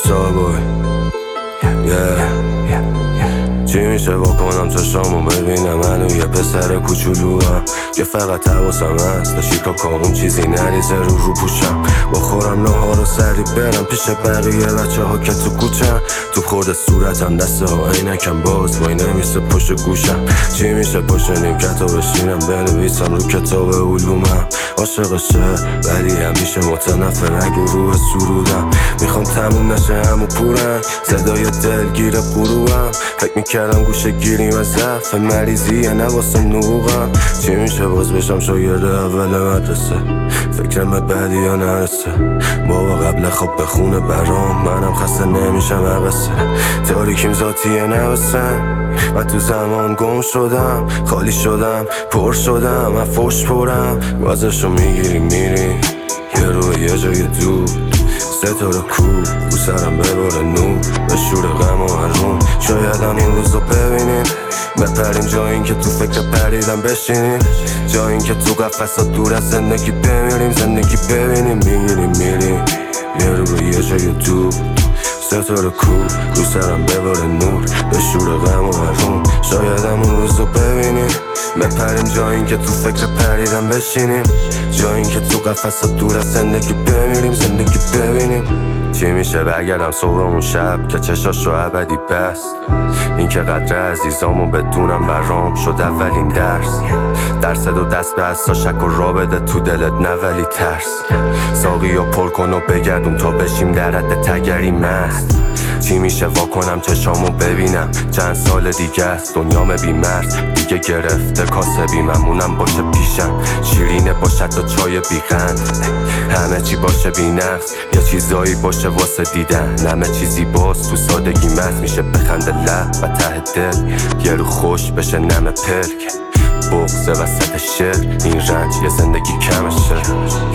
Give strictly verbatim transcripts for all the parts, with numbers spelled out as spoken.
Starboy yeah. چی میشه بکنم چشامو ببینم منو یه پسر کوچولو هم که فقط حواسم هست تا شیکا کامون چیزی نریزه رو رو پوشم بخورم نهار و سری برم پیش بقیه بچه ها که تو کوچم تو خورده صورتم دسته ها عینکم باز وای نمیسه پشت گوشم چی میشه پشت نیمکت رو بشینم بنویسم رو کتاب علومم عاشقشه ولی همیشه متنفر نگو روح سرودم میخوام تموم نشه همو پورم صدای دلگیر قروبم فکر میکردم گوشه گیریم از ضعف مریضیه نواسه نوغم چی میشه باز بشم شاگرد اول مدرسه فکرم بعدی یا نرسه بابا قبل خواب بخونه برام منم خسته نمیشم عقصه تاریکیم ذاتیه نوستم و تو زمان گم شدم خالی شدم پر شدم من فوش پرم وازشو میگیری میری یه روی یه جای دور ستاره کو تو سرم بباره نور به شور غم و حروم شاید هم این روزو ببینیم بپریم جا این که تو فکر پریدم بشینیم جا این که تو قفصا دور از زندگی بمیریم زندگی ببینیم میگیریم میریم یه روی یه جای دور ستاره کو رو سرم بباره نور به شور غم و حروم شاید هم اون روزو ببینیم بپریم جا این که تو فکر پریدم بشینیم جا این که تو قفصا دور از زندگی بمیریم زندگی ببینیم چی میشه برگردم صبحمون شب که چشاش رو ابدی بست این که قدر عزیزامو بدونم برام شد اولین درس درس دو دست به هستا شک و را بده تو دلت نه ولی ترس ساقی رو پر کن و بگردون تا بشیم در حد تگری مست چی میشه واکنم چشامو ببینم چند سال دیگه است دنیام بیمرز دیگه گرفته کاسه بیممونم باشه پیشم شیرینه باشه تا چای بیغند همه چی باشه بی نقص یا چیزایی باشه واسه دیدن همه چیزی باز تو سادگی مست میشه بخنده لب و ته دل یه رو خوش بشه نم پلک بغضه وسط شعر این رنج یه زندگی کمشه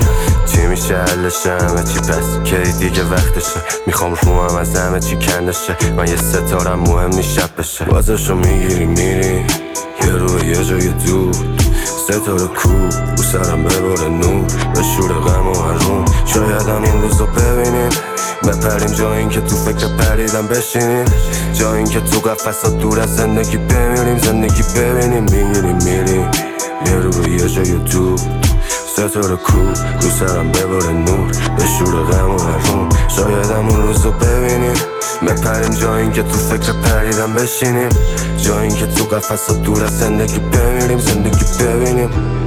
چی میشه حلشه همه چی پس کی دیگه وقتشه میخوام روم از همه چی کندشه من یه ستارم مهم نی شب بشه بازشو میگیری میری یه روی یه جای دور ستاره کو رو سرم بباره نور به شور غم و حروم شاید هم این روزو ببینیم بپریم جا این که تو فکر پریدم بشینیم جا این که تو قفصا دور از زندگی بمیریم زندگی ببینیم میگیریم میریم یه روی یه جای دور ستاره کو رو سرم بباره نور به شور غم و حروم شاید هم اون روزو ببینیم بپریم جا این که تو فکر پریدم بشینیم جا این که تو قفصا دور از زندگی بمیریم زندگی ببینیم